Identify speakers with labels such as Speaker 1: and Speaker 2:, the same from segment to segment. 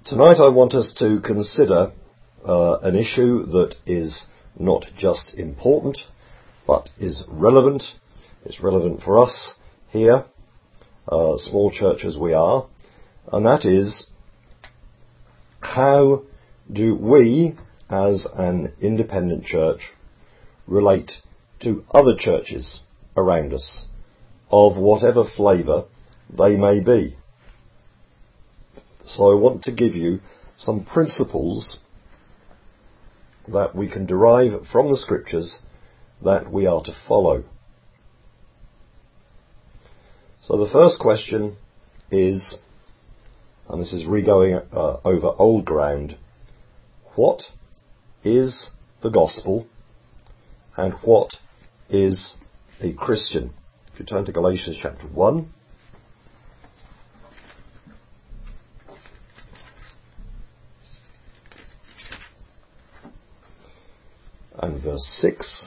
Speaker 1: Tonight I want us to consider an issue that is not just important, but is relevant. It's relevant for us here, small church as we are, and that is, how do we, as an independent church, relate to other churches around us, of whatever flavour they may be? So I want to give you some principles that we can derive from the Scriptures that we are to follow. So the first question is, and this is going over old ground, what is the gospel and what is a Christian? If you turn to Galatians chapter 1, and verse 6.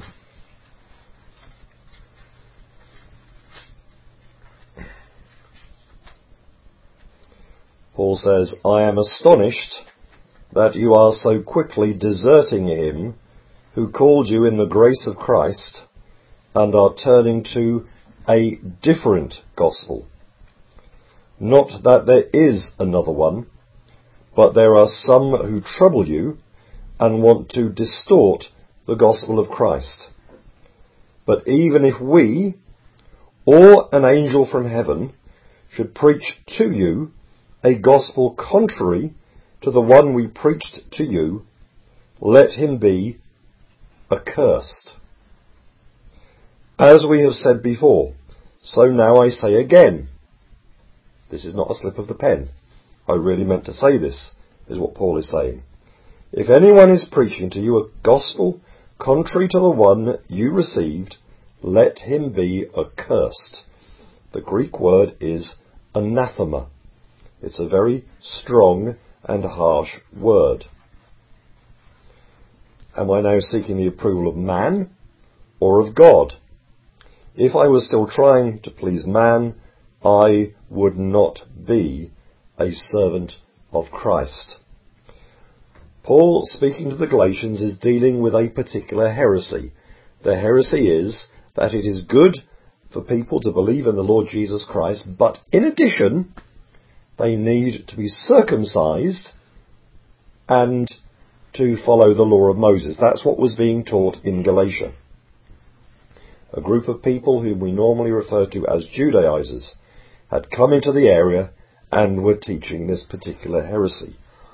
Speaker 1: Paul says, I am astonished that you are so quickly deserting him who called you in the grace of Christ and are turning to a different gospel. Not that there is another one, but there are some who trouble you and want to distort the gospel of Christ. But even if we, or an angel from heaven, should preach to you a gospel contrary to the one we preached to you, let him be accursed. As we have said before, so now I say again. This is not a slip of the pen. I really meant to say this, is what Paul is saying. If anyone is preaching to you a gospel contrary to the one you received, let him be accursed. The Greek word is anathema. It's a very strong and harsh word. Am I now seeking the approval of man or of God? If I was still trying to please man, I would not be a servant of Christ. Paul, speaking to the Galatians, is dealing with a particular heresy. The heresy is that it is good for people to believe in the Lord Jesus Christ, but in addition, they need to be circumcised and to follow the law of Moses. That's what was being taught in Galatia. A group of people whom we normally refer to as Judaizers had come into the area and were teaching this particular heresy.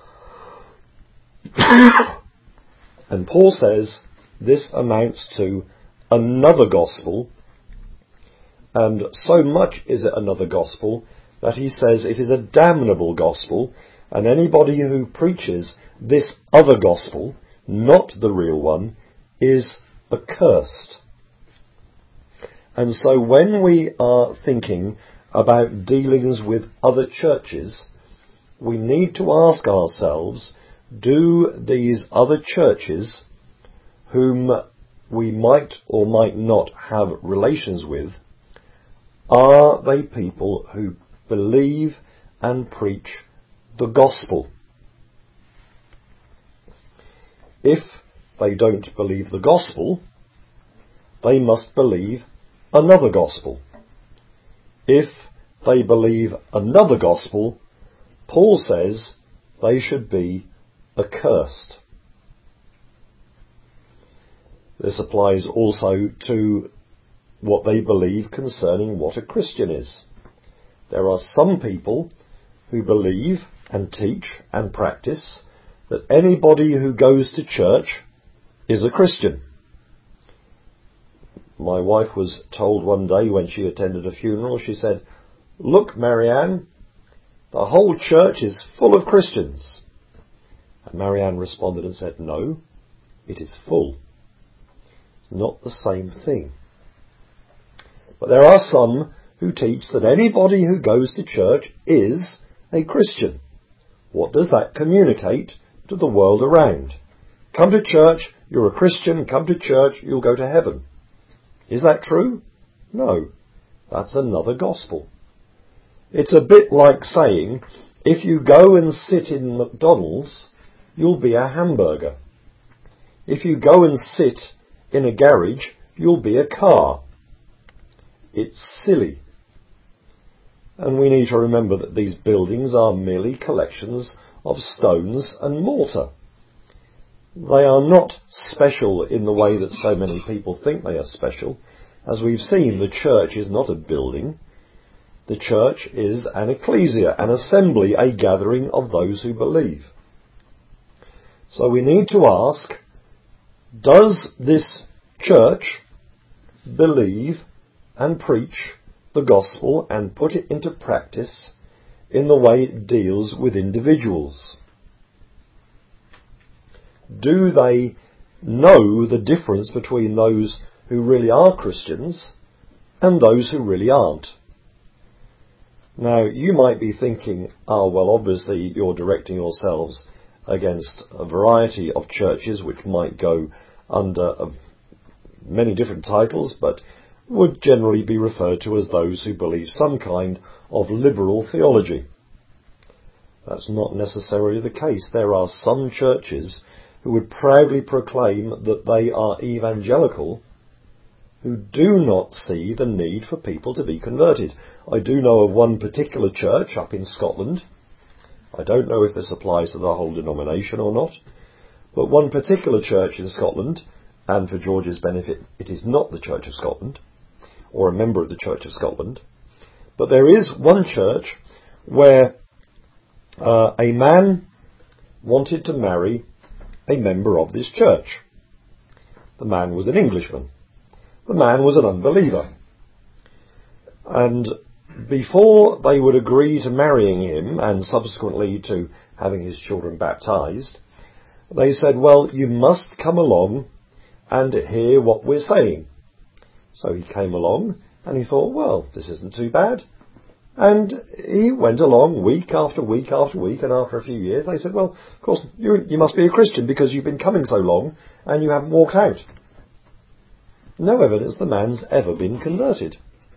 Speaker 1: And Paul says this amounts to another gospel, and so much is it another gospel that he says it is a damnable gospel, and anybody who preaches this other gospel, not the real one, is accursed. And so when we are thinking about dealings with other churches, we need to ask ourselves, do these other churches, whom we might or might not have relations with, are they people who believe and preach the gospel? If they don't believe the gospel, they must believe another gospel. If they believe another gospel, Paul says they should be accursed. This applies also to what they believe concerning what a Christian is. There are some people who believe and teach and practice that anybody who goes to church is a Christian. My wife was told one day when she attended a funeral, she said, "Look, Marianne, the whole church is full of Christians." And Marianne responded and said, "No, it is full." Not the same thing. But there are some who teach that anybody who goes to church is a Christian. What does that communicate to the world around? Come to church, you're a Christian. Come to church, you'll go to heaven. Is that true? No. That's another gospel. It's a bit like saying, If you go and sit in McDonald's, you'll be a hamburger. If you go and sit in a garage, you'll be a car. It's silly. And we need to remember that these buildings are merely collections of stones and mortar. They are not special in the way that so many people think they are special. As we've seen, the church is not a building. The church is an ecclesia, an assembly, a gathering of those who believe. So we need to ask, does this church believe and preach the gospel and put it into practice in the way it deals with individuals? Do they know the difference between those who really are Christians and those who really aren't? Now, you might be thinking, well, obviously you're directing yourselves against a variety of churches which might go under many different titles, but would generally be referred to as those who believe some kind of liberal theology. That's not necessarily the case. There are some churches who would proudly proclaim that they are evangelical, who do not see the need for people to be converted. I do know of one particular church up in Scotland. I don't know if this applies to the whole denomination or not, but one particular church in Scotland, and for George's benefit, it is not the Church of Scotland, or a member of the Church of Scotland, but there is one church where a man wanted to marry a member of this church. The man was an Englishman. The man was an unbeliever. And before they would agree to marrying him and subsequently to having his children baptised, they said, well, you must come along and hear what we're saying. So he came along and he thought, well, this isn't too bad. And he went along week after week after week, and after a few years they said, well, of course, you must be a Christian because you've been coming so long and you haven't walked out. No evidence the man's ever been converted.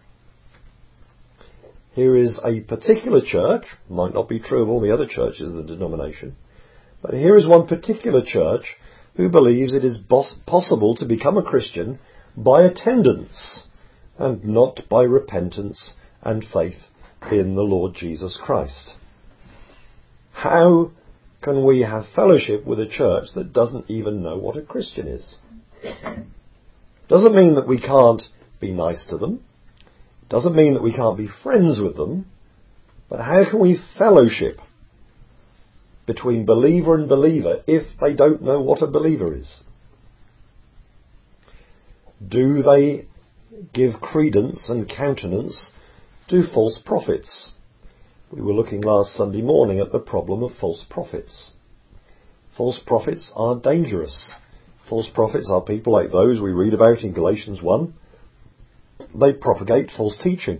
Speaker 1: Here is a particular church, might not be true of all the other churches of the denomination, but here is one particular church who believes it is possible to become a Christian by attendance and not by repentance and faith in the Lord Jesus Christ. How can we have fellowship with a church that doesn't even know what a Christian is? Doesn't mean that we can't be nice to them. Doesn't mean that we can't be friends with them. But how can we fellowship between believer and believer if they don't know what a believer is? Do they give credence and countenance to false prophets? We were looking last Sunday morning at the problem of false prophets. False prophets are dangerous. False prophets are people like those we read about in Galatians 1. They propagate false teaching.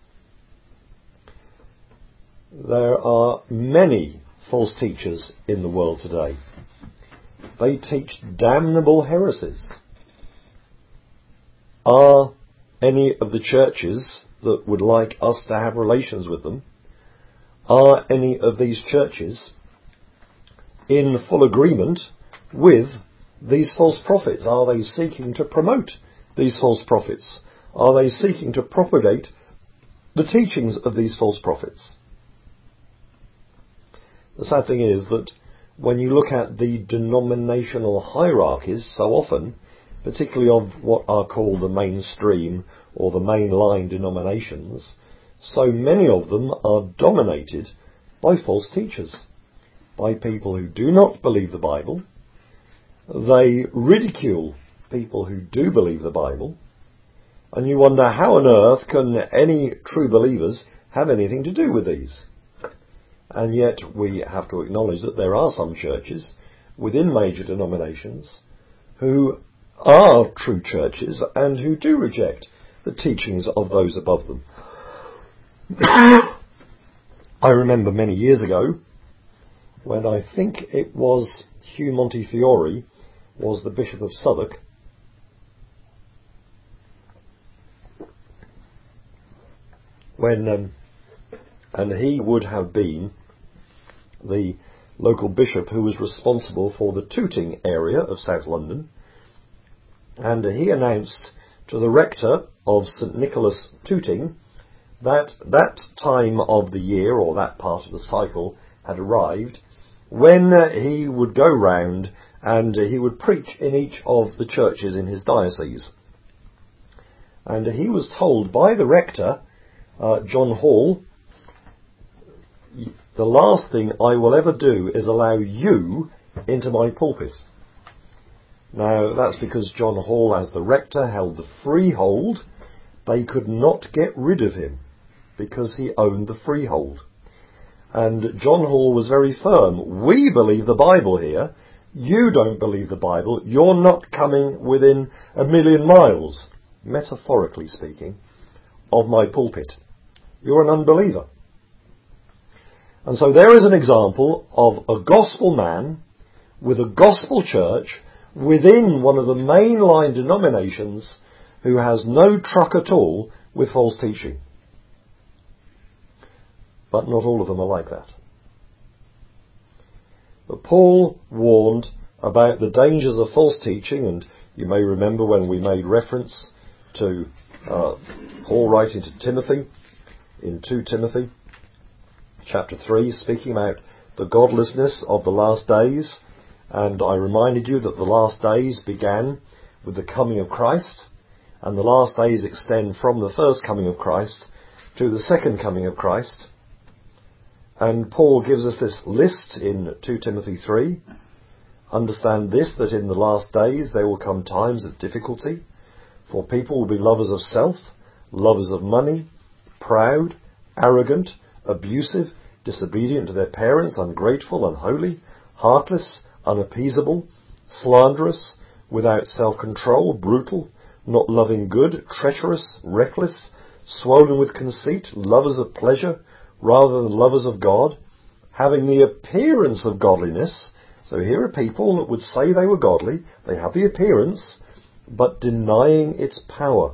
Speaker 1: There are many false teachers in the world today. They teach damnable heresies. Are any of the churches that would like us to have relations with them, are any of these churches in full agreement with these false prophets? Are they seeking to promote these false prophets? Are they seeking to propagate the teachings of these false prophets? The sad thing is that when you look at the denominational hierarchies so often, particularly of what are called the mainstream or the mainline denominations, so many of them are dominated by false teachers, by people who do not believe the Bible. They ridicule people who do believe the Bible, and you wonder how on earth can any true believers have anything to do with these? And yet we have to acknowledge that there are some churches within major denominations who are true churches and who do reject the teachings of those above them. I remember many years ago when I think it was Hugh Montefiore was the Bishop of Southwark. And he would have been the local bishop who was responsible for the Tooting area of South London, and he announced to the rector of St Nicholas Tooting that that time of the year, or that part of the cycle, had arrived when he would go round and he would preach in each of the churches in his diocese. And he was told by the rector, John Hall, the last thing I will ever do is allow you into my pulpit. Now, that's because John Hall, as the rector, held the freehold. They could not get rid of him because he owned the freehold. And John Hall was very firm. We believe the Bible here. You don't believe the Bible. You're not coming within 1,000,000 miles, metaphorically speaking, of my pulpit. You're an unbeliever. And so there is an example of a gospel man with a gospel church within one of the mainline denominations who has no truck at all with false teaching. But not all of them are like that. But Paul warned about the dangers of false teaching, and you may remember when we made reference to Paul writing to Timothy in 2 Timothy chapter 3, speaking about the godlessness of the last days. And I reminded you that the last days began with the coming of Christ, and the last days extend from the first coming of Christ to the second coming of Christ. And Paul gives us this list in 2 Timothy 3. Understand this, that in the last days there will come times of difficulty, for people will be lovers of self, lovers of money, proud, arrogant, abusive, disobedient to their parents, ungrateful, unholy, heartless, unappeasable, slanderous, without self-control, brutal, not loving good, treacherous, reckless, swollen with conceit, lovers of pleasure rather than lovers of God, having the appearance of godliness. So here are people that would say they were godly, they have the appearance, but denying its power.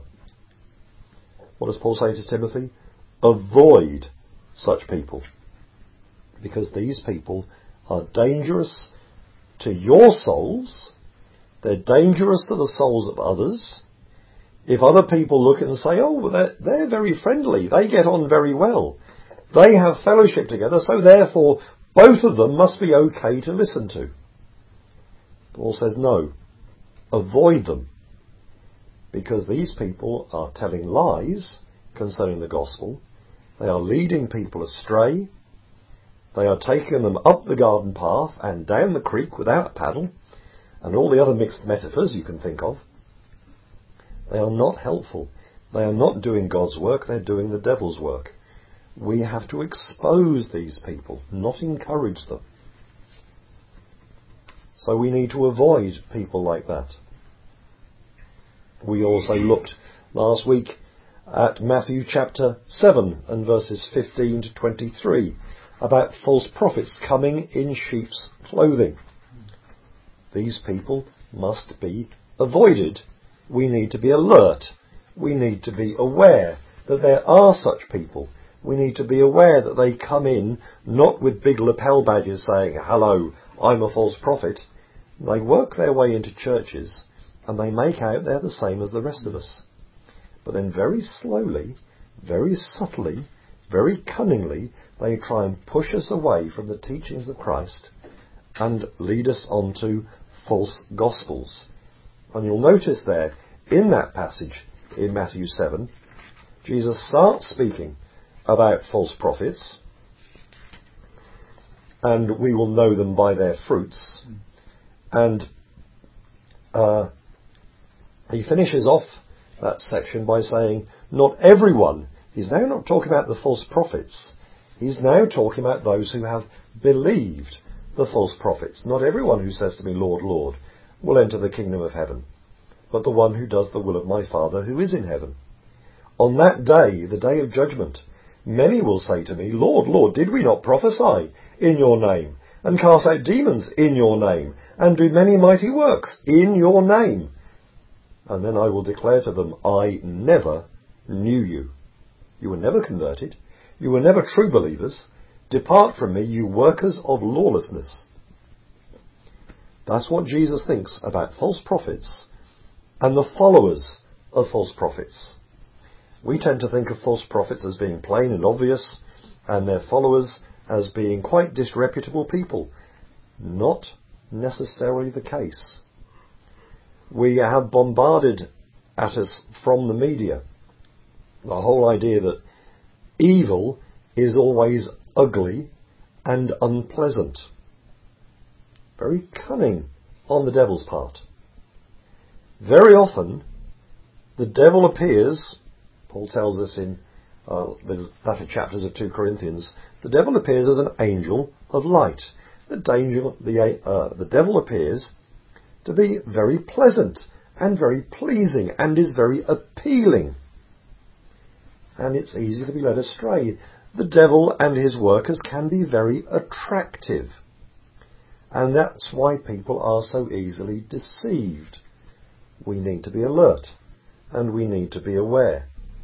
Speaker 1: What does Paul say to Timothy? Avoid such people, because these people are dangerous to your souls. They're dangerous to the souls of others. If other people look at it and say, oh, they're very friendly, they get on very well, they have fellowship together, so therefore both of them must be okay to listen to. Paul says no, avoid them, because these people are telling lies concerning the gospel. They are leading people astray. They are taking them up the garden path and down the creek without a paddle, and all the other mixed metaphors you can think of. They are not helpful. They are not doing God's work, they're doing the devil's work. We have to expose these people, not encourage them. So we need to avoid people like that. We also looked last week at Matthew chapter 7 and verses 15 to 23 about false prophets coming in sheep's clothing. These people must be avoided. We need to be alert. We need to be aware that there are such people. We need to be aware that they come in not with big lapel badges saying, hello, I'm a false prophet. They work their way into churches and they make out they're the same as the rest of us. But then very slowly, very subtly, very cunningly, they try and push us away from the teachings of Christ and lead us on to false gospels. And you'll notice there, in that passage in Matthew 7, Jesus starts speaking about false prophets, and we will know them by their fruits. And he finishes off that section by saying, not everyone. He's now not talking about the false prophets. He's now talking about those who have believed the false prophets. Not everyone who says to me, Lord, Lord, will enter the kingdom of heaven, but the one who does the will of my Father who is in heaven. On that day, the day of judgment, many will say to me, Lord, Lord, did we not prophesy in your name, and cast out demons in your name, and do many mighty works in your name? And then I will declare to them, I never knew you. You were never converted. You were never true believers. Depart from me, you workers of lawlessness. That's what Jesus thinks about false prophets and the followers of false prophets. We tend to think of false prophets as being plain and obvious, and their followers as being quite disreputable people. Not necessarily the case. We have bombarded at us from the media the whole idea that evil is always ugly and unpleasant. Very cunning on the devil's part. Very often, the devil appears, Paul tells us in the latter chapters of 2 Corinthians, the devil appears as an angel of light. The devil appears to be very pleasant and very pleasing and is very appealing. And it's easy to be led astray. The devil and his workers can be very attractive. And that's why people are so easily deceived. We need to be alert and we need to be aware.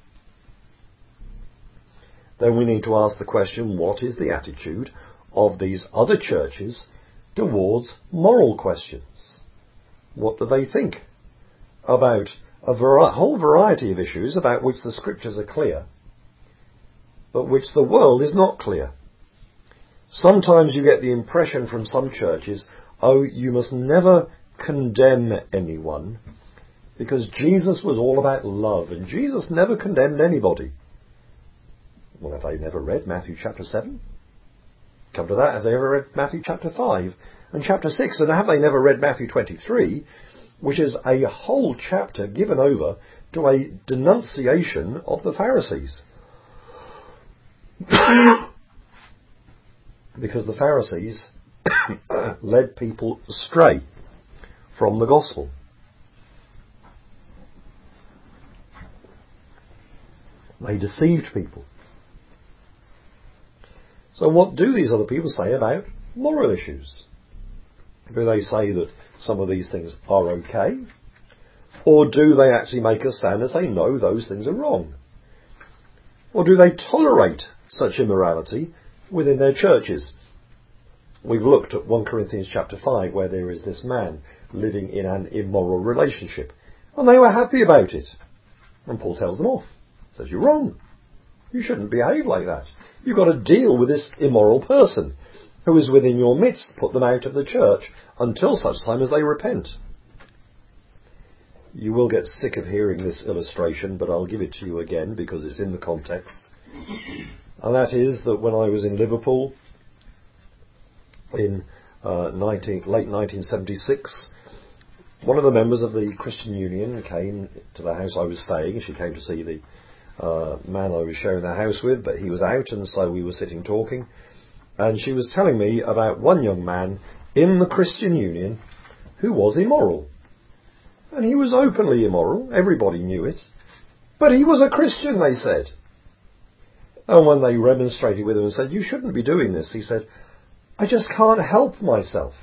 Speaker 1: Then we need to ask the question, what is the attitude of these other churches towards moral questions? What do they think about a whole variety of issues about which the scriptures are clear, but which the world is not clear? Sometimes you get the impression from some churches, oh, you must never condemn anyone because Jesus was all about love and Jesus never condemned anybody. Well, have they never read Matthew chapter 7? Come to that, have they ever read Matthew chapter 5 and chapter 6? And have they never read Matthew 23, which is a whole chapter given over to a denunciation of the Pharisees? Because the Pharisees led people astray from the gospel. They deceived people. So what do these other people say about moral issues? Do they say that some of these things are okay? Or do they actually make a stand and say, no, those things are wrong? Or do they tolerate such immorality within their churches? We've looked at 1 Corinthians chapter 5 where there is this man living in an immoral relationship. And they were happy about it. And Paul tells them off. He says, you're wrong. You shouldn't behave like that. You've got to deal with this immoral person who is within your midst. Put them out of the church until such time as they repent. You will get sick of hearing this illustration, but I'll give it to you again because it's in the context. And that is that when I was in Liverpool in late 1976, one of the members of the Christian Union came to the house I was staying. She came to see the man I was sharing the house with, but he was out, and so we were sitting talking. And she was telling me about one young man in the Christian Union who was immoral. And he was openly immoral. Everybody knew it. But he was a Christian, they said. And when they remonstrated with him and said, you shouldn't be doing this, he said, I just can't help myself.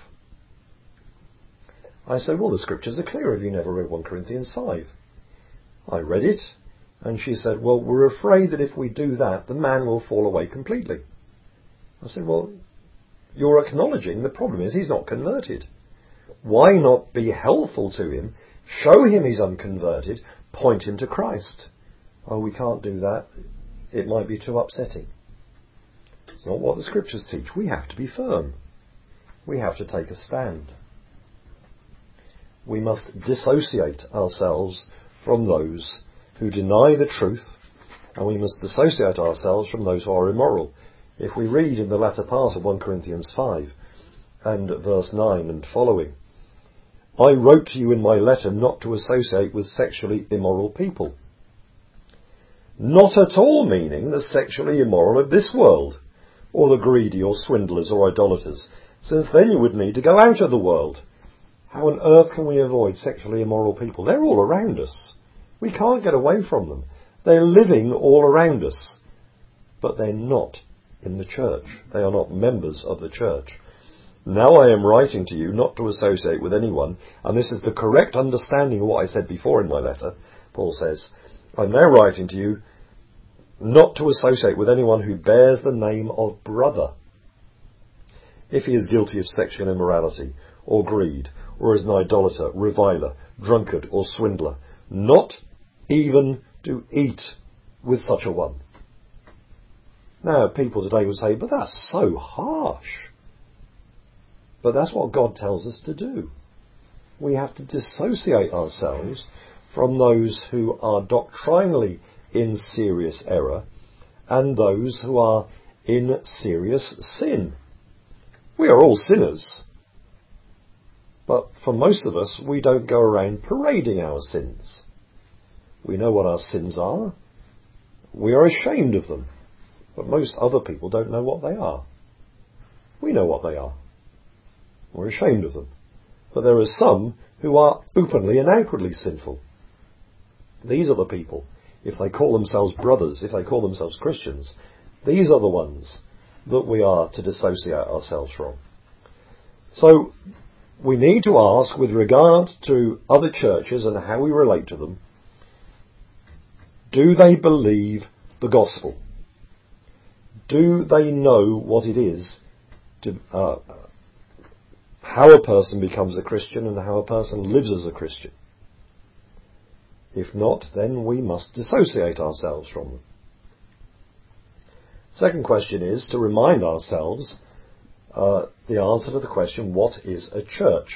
Speaker 1: I said, well, the scriptures are clear. Have you never read 1 Corinthians 5? I read it. And she said, well, we're afraid that if we do that, the man will fall away completely. I said, well, you're acknowledging the problem is he's not converted. Why not be helpful to him, show him he's unconverted, point him to Christ? Oh, we can't do that. It might be too upsetting. It's not what the scriptures teach. We have to be firm. We have to take a stand. We must dissociate ourselves from those who deny the truth, and we must dissociate ourselves from those who are immoral. If we read in the latter part of 1 Corinthians 5 and verse 9 and following, I wrote to you in my letter not to associate with sexually immoral people. Not at all meaning the sexually immoral of this world, or the greedy or swindlers or idolaters, since then you would need to go out of the world. How on earth can we avoid sexually immoral people? They're all around us. We can't get away from them. They're living all around us. But they're not in the church. They are not members of the church. Now I am writing to you not to associate with anyone, and this is the correct understanding of what I said before in my letter. Paul says, I'm now writing to you not to associate with anyone who bears the name of brother, if he is guilty of sexual immorality, or greed, or is an idolater, reviler, drunkard, or swindler, not even to eat with such a one. Now, people today would say, but that's so harsh. But that's what God tells us to do. We have to dissociate ourselves from those who are doctrinally in serious error and those who are in serious sin. We are all sinners. But for most of us, we don't go around parading our sins. We know what our sins are. We are ashamed of them. But most other people don't know what they are. We know what they are. We're ashamed of them. But there are some who are openly and outwardly sinful. These are the people, if they call themselves brothers, if they call themselves Christians, these are the ones that we are to dissociate ourselves from. So we need to ask, with regard to other churches and how we relate to them, do they believe the gospel? Do they know what it is to how a person becomes a Christian and how a person lives as a Christian? If not, then we must dissociate ourselves from them. Second question is to remind ourselves the answer to the question, what is a church?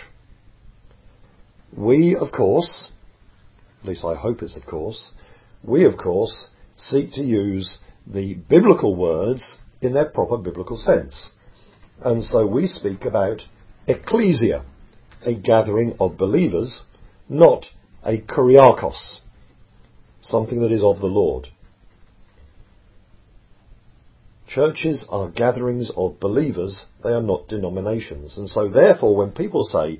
Speaker 1: We, of course, at least I hope it's of course, we, of course, seek to use the biblical words in their proper biblical sense. And so we speak about ecclesia, a gathering of believers, not a kuriakos, something that is of the Lord. Churches are gatherings of believers, they are not denominations. And so therefore when people say,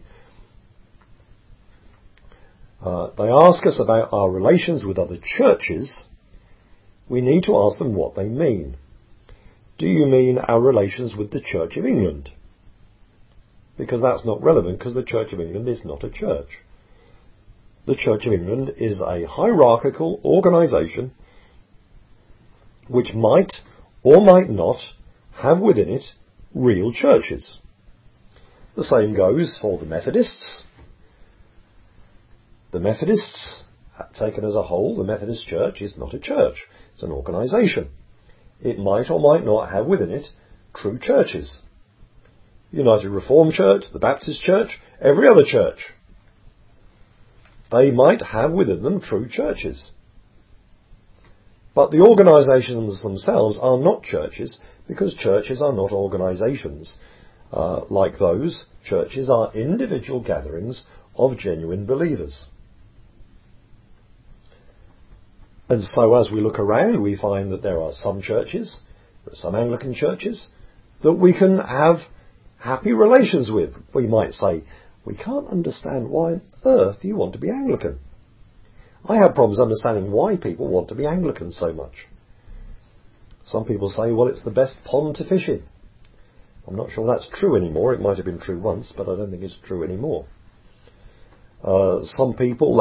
Speaker 1: they ask us about our relations with other churches, we need to ask them what they mean. Do you mean our relations with the Church of England? Because that's not relevant, because the Church of England is not a church. The Church of England is a hierarchical organisation which might or might not have within it real churches. The same goes for the Methodists. The Methodists, taken as a whole, the Methodist Church is not a church. It's an organisation. It might or might not have within it true churches. United Reformed Church, the Baptist Church, every other church. They might have within them true churches. But the organisations themselves are not churches, because churches are not organisations. Like those, churches are individual gatherings of genuine believers. And so as we look around, we find that there are some churches, there are some Anglican churches, that we can have happy relations with. We might say, we can't understand why on earth you want to be Anglican. I have problems understanding why people want to be Anglican so much. Some people say, well, it's the best pond to fish in. I'm not sure that's true anymore. It might have been true once, but I don't think it's true anymore. Some people,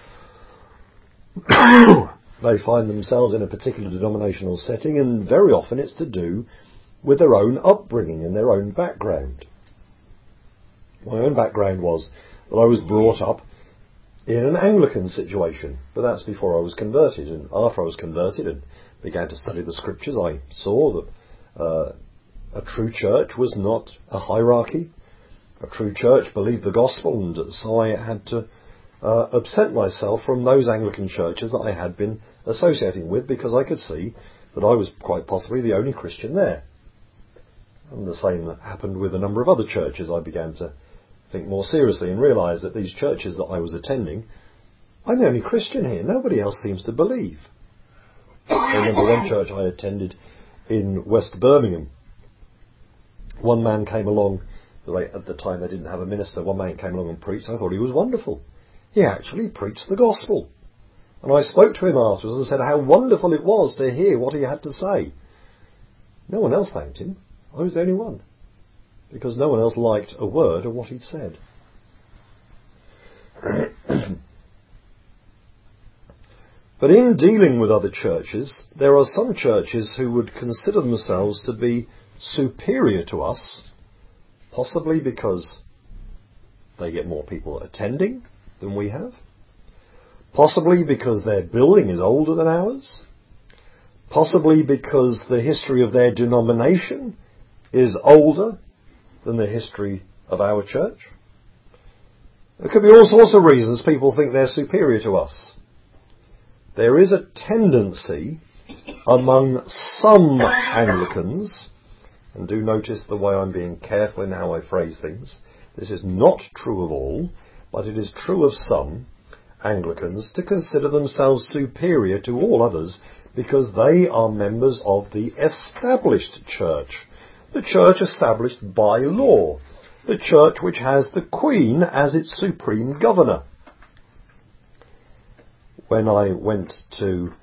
Speaker 1: they find themselves in a particular denominational setting, and very often it's to do with their own upbringing and their own background. My own background was that I was brought up in an Anglican situation, but that's before I was converted. And after I was converted and began to study the Scriptures, I saw that a true church was not a hierarchy. A true church believed the gospel, and so I had to absent myself from those Anglican churches that I had been associating with, because I could see that I was quite possibly the only Christian there. And the same happened with a number of other churches. I began to think more seriously and realise that these churches that I was attending, I'm the only Christian here. Nobody else seems to believe. I remember one church I attended in West Birmingham. One man came along, at the time they didn't have a minister, one man came along and preached. I thought he was wonderful. He actually preached the gospel. And I spoke to him afterwards and said how wonderful it was to hear what he had to say. No one else thanked him. I was the only one. Because no one else liked a word of what he'd said. But in dealing with other churches, there are some churches who would consider themselves to be superior to us, possibly because they get more people attending than we have, possibly because their building is older than ours, possibly because the history of their denomination is older than the history of our church. There could be all sorts of reasons people think they're superior to us. There is a tendency among some Anglicans, and do notice the way I'm being careful in how I phrase things, this is not true of all, but it is true of some Anglicans, to consider themselves superior to all others because they are members of the established church, the church established by law, the church which has the Queen as its supreme governor. When I went to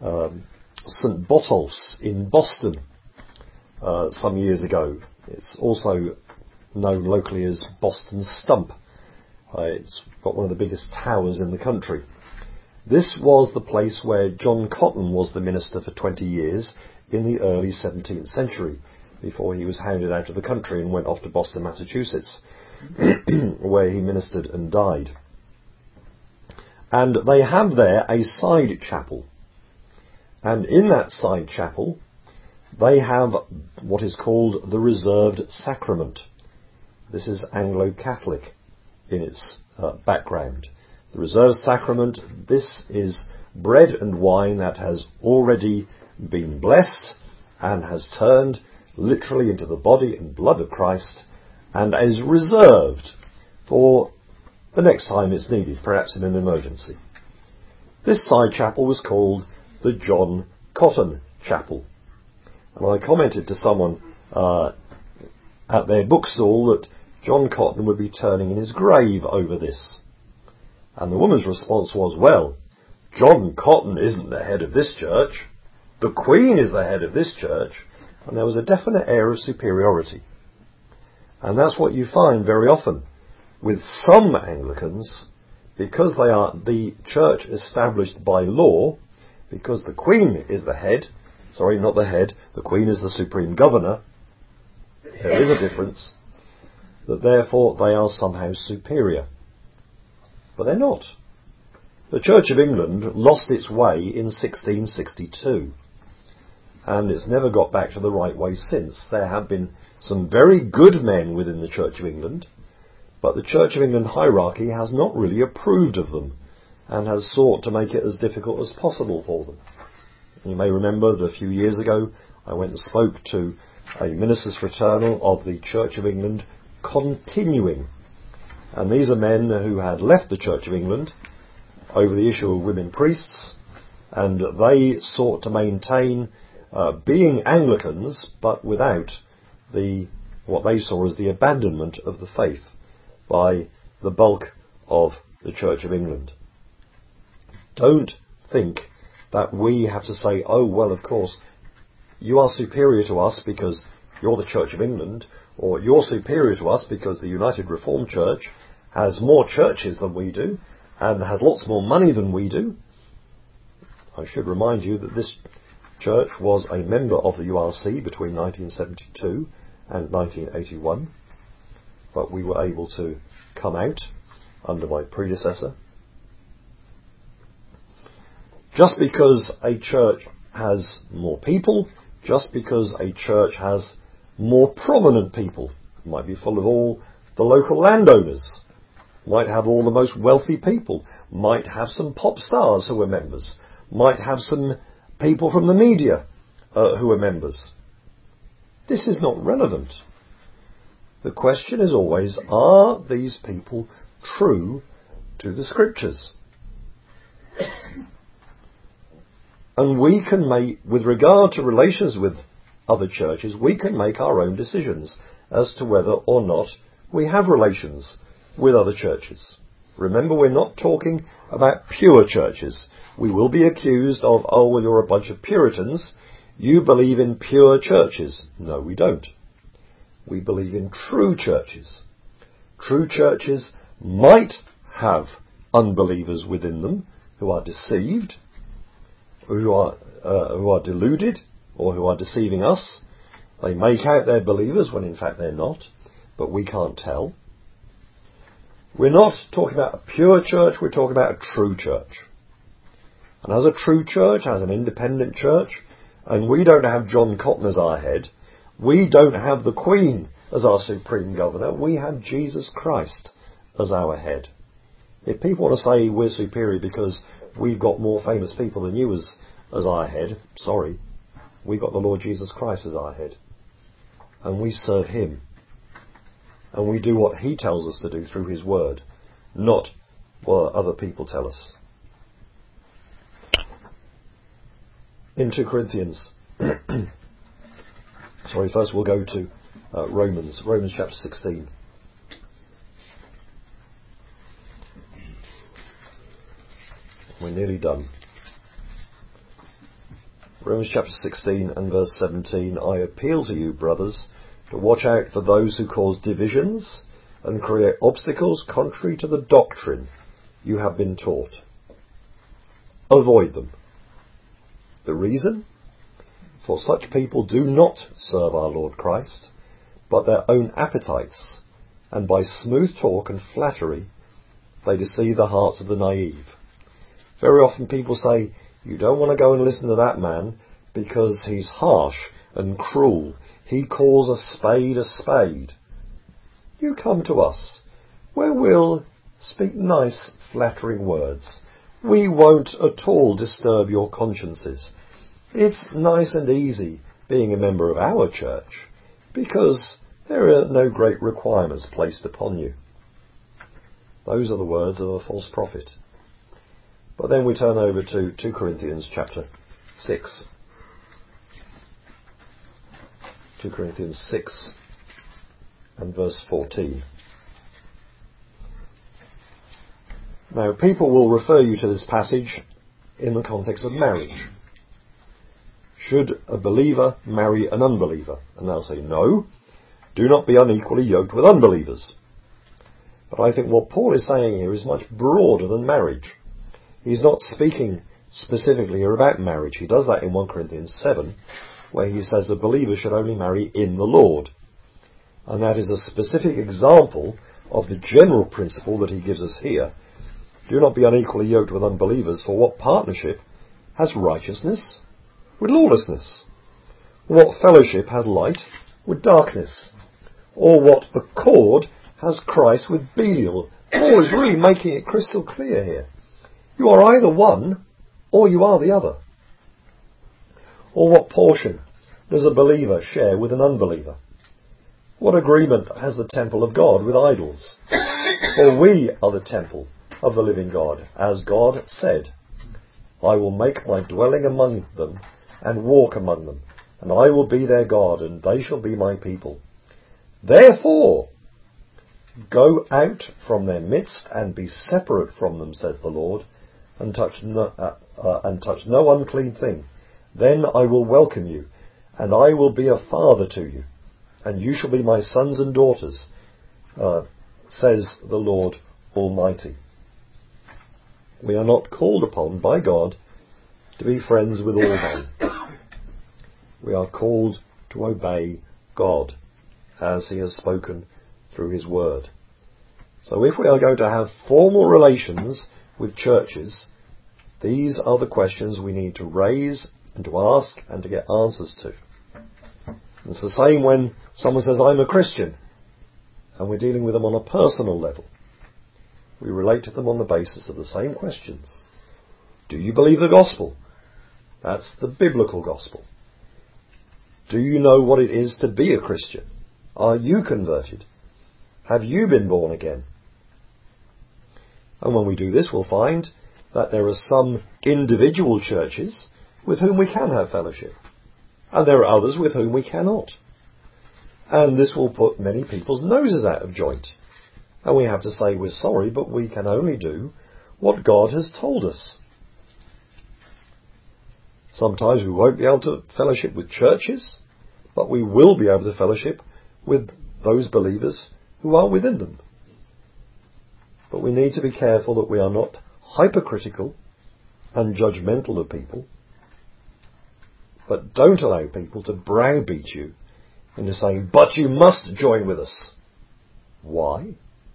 Speaker 1: St. Botolph's in Boston some years ago, it's also known locally as Boston Stump. It's got one of the biggest towers in the country. This was the place where John Cotton was the minister for 20 years in the early 17th century, before he was hounded out of the country and went off to Boston, Massachusetts, where he ministered and died. And they have there a side chapel. And in that side chapel, they have what is called the Reserved Sacrament. This is Anglo-Catholic in its background. The Reserved Sacrament, this is bread and wine that has already been blessed and has turned literally into the body and blood of Christ and is reserved for the next time it's needed, perhaps in an emergency. This side chapel was called the John Cotton Chapel. And I commented to someone at their bookstall that John Cotton would be turning in his grave over this. And the woman's response was, well, John Cotton isn't the head of this church. The Queen is the head of this church. And there was a definite air of superiority. And that's what you find very often with some Anglicans, because they are the church established by law, because the Queen is the head, sorry, not the head, the Queen is the supreme governor, there is a difference, that therefore they are somehow superior. But they're not. The Church of England lost its way in 1662, and it's never got back to the right way since. There have been some very good men within the Church of England, but the Church of England hierarchy has not really approved of them and has sought to make it as difficult as possible for them. You may remember that a few years ago I went and spoke to a ministers fraternal of the Church of England Continuing. And these are men who had left the Church of England over the issue of women priests, and they sought to maintain being Anglicans, but without what they saw as the abandonment of the faith by the bulk of the Church of England. Don't think that we have to say, oh, well, of course, you are superior to us because you're the Church of England, or you're superior to us because the United Reformed Church has more churches than we do and has lots more money than we do. I should remind you that this church was a member of the URC between 1972 and 1981, but we were able to come out under my predecessor. Just because a church has more people, just because a church has more prominent people, might be full of all the local landowners, might have all the most wealthy people, might have some pop stars who are members, might have some people from the media who are members. This is not relevant. The question is always, are these people true to the Scriptures? And we can make, with regard to relations with other churches, we can make our own decisions as to whether or not we have relations with other churches. Remember, we're not talking about pure churches. We will be accused of, oh, well, you're a bunch of Puritans. You believe in pure churches. No, we don't. We believe in true churches. True churches might have unbelievers within them who are deceived, who are deluded or who are deceiving us. They make out they're believers when in fact they're not, but we can't tell. We're not talking about a pure church, we're talking about a true church. And as a true church, as an independent church, and we don't have John Cotton as our head, we don't have the Queen as our supreme governor, we have Jesus Christ as our head. If people want to say we're superior because we've got more famous people than you as our head, sorry, we've got the Lord Jesus Christ as our head. And we serve him. And we do what he tells us to do through his word, not what other people tell us. In 2 Corinthians, first we'll go to Romans chapter 16. We're nearly done. Romans chapter 16 and verse 17. I appeal to you, brothers, to watch out for those who cause divisions and create obstacles contrary to the doctrine you have been taught. Avoid them. The reason? For such people do not serve our Lord Christ, but their own appetites, and by smooth talk and flattery they deceive the hearts of the naive. Very often people say, you don't want to go and listen to that man because he's harsh and cruel. He calls a spade. You come to us, where we'll speak nice, flattering words. We won't at all disturb your consciences. It's nice and easy being a member of our church, because there are no great requirements placed upon you. Those are the words of a false prophet. But then we turn over to 2 Corinthians chapter 6. 2 Corinthians 6 and verse 14. Now, people will refer you to this passage in the context of marriage. Should a believer marry an unbeliever? And they'll say, no, do not be unequally yoked with unbelievers. But I think what Paul is saying here is much broader than marriage. He's not speaking specifically here about marriage. He does that in 1 Corinthians 7, where he says a believer should only marry in the Lord. And that is a specific example of the general principle that he gives us here. Do not be unequally yoked with unbelievers, for what partnership has righteousness with lawlessness? What fellowship has light with darkness? Or what accord has Christ with Belial? Paul is really making it crystal clear here. You are either one, or you are the other. Or what portion does a believer share with an unbeliever? What agreement has the temple of God with idols? For we are the temple of the living God, as God said, I will make my dwelling among them and walk among them, and I will be their God, and they shall be my people. Therefore, go out from their midst and be separate from them, says the Lord, and touch no unclean thing. Then I will welcome you, and I will be a father to you, and you shall be my sons and daughters, says the Lord Almighty. We are not called upon by God to be friends with all men. We are called to obey God as he has spoken through his word. So if we are going to have formal relations with churches, these are the questions we need to raise and to ask and to get answers to. It's the same when someone says, I'm a Christian, and we're dealing with them on a personal level. We relate to them on the basis of the same questions. Do you believe the gospel? That's the biblical gospel. Do you know what it is to be a Christian? Are you converted? Have you been born again? And when we do this, we'll find that there are some individual churches with whom we can have fellowship, and there are others with whom we cannot. And this will put many people's noses out of joint. And we have to say we're sorry, but we can only do what God has told us. Sometimes we won't be able to fellowship with churches, but we will be able to fellowship with those believers who are within them. But we need to be careful that we are not hypercritical and judgmental of people, But don't allow people to browbeat you into saying, but you must join with us. Why?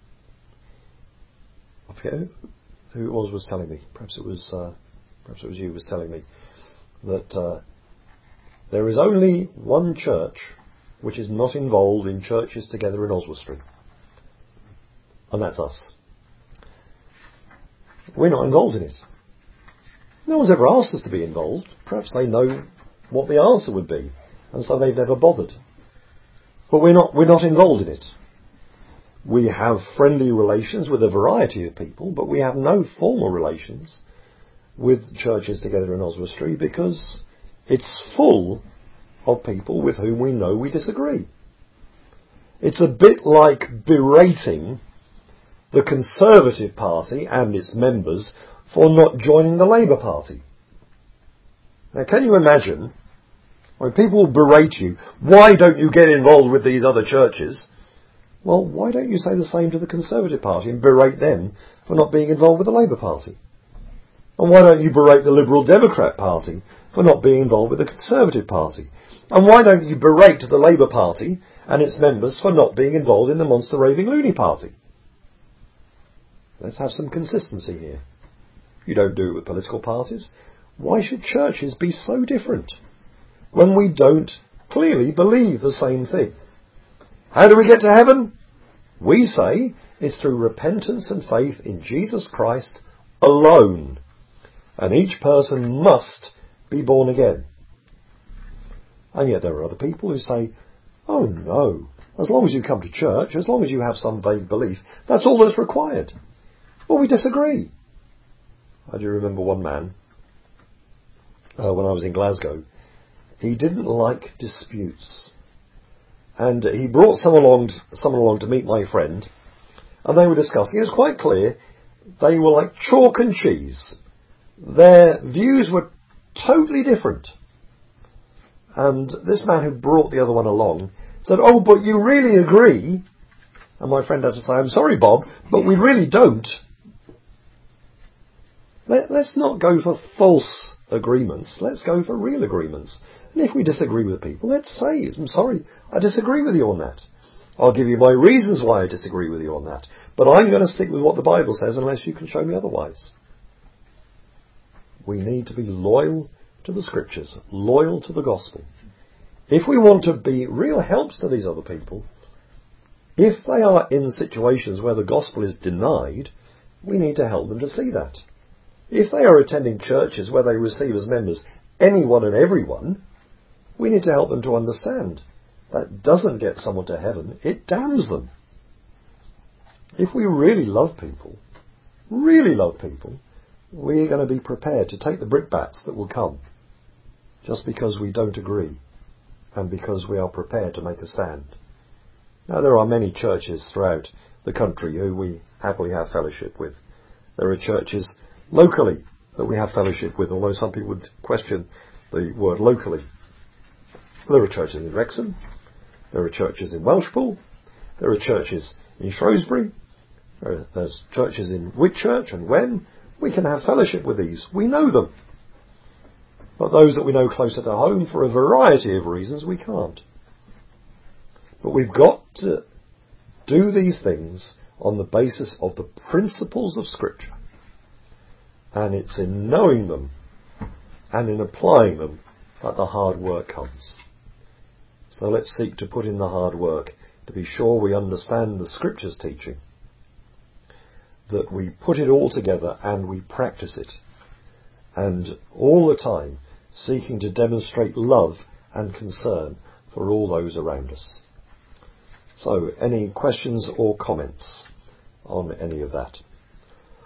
Speaker 1: I forget who it was telling me. Perhaps it was you was telling me that there is only one church which is not involved in Churches Together in Oswestry, and that's us. We're not involved in it. No one's ever asked us to be involved. Perhaps they know what the answer would be, and so they've never bothered. But we're not involved in it. We have friendly relations with a variety of people, but we have no formal relations with Churches Together in Oswestry because it's full of people with whom we know we disagree. It's a bit like berating the Conservative Party and its members for not joining the Labour Party. Now, can you imagine when people berate you, why don't you get involved with these other churches? Well, why don't you say the same to the Conservative Party and berate them for not being involved with the Labour Party? And why don't you berate the Liberal Democrat Party for not being involved with the Conservative Party? And why don't you berate the Labour Party and its members for not being involved in the Monster Raving Loony Party? Let's have some consistency here. You don't do it with political parties. Why should churches be so different when we don't clearly believe the same thing? How do we get to heaven? We say it's through repentance and faith in Jesus Christ alone. And each person must be born again. And yet there are other people who say, oh no, as long as you come to church, as long as you have some vague belief, that's all that's required. Well, we disagree. I do remember one man, when I was in Glasgow, he didn't like disputes. And he brought someone along to meet my friend, and they were discussing. It was quite clear they were like chalk and cheese. Their views were totally different. And this man who brought the other one along said, oh, but you really agree? And my friend had to say, I'm sorry, Bob, but we really don't. Let's not go for false agreements. Let's go for real agreements. And if we disagree with people, let's say, I'm sorry, I disagree with you on that. I'll give you my reasons why I disagree with you on that. But I'm going to stick with what the Bible says unless you can show me otherwise. We need to be loyal to the Scriptures, loyal to the gospel. If we want to be real helps to these other people, if they are in situations where the gospel is denied, we need to help them to see that. If they are attending churches where they receive as members anyone and everyone, we need to help them to understand that doesn't get someone to heaven, it damns them. If we really love people, we're going to be prepared to take the brickbats that will come just because we don't agree and because we are prepared to make a stand. Now, there are many churches throughout the country who we happily have fellowship with. There are churches locally that we have fellowship with, although some people would question the word locally. There are churches in Wrexham, there are churches in Welshpool, there are churches in Shrewsbury, there's churches in Whitchurch and Wen. We can have fellowship with these. We know them. But those that we know closer to home, for a variety of reasons, we can't. But we've got to do these things on the basis of the principles of Scripture. And it's in knowing them and in applying them that the hard work comes. So let's seek to put in the hard work to be sure we understand the Scripture's teaching, that we put it all together and we practice it, and all the time seeking to demonstrate love and concern for all those around us. So, any questions or comments on any of that?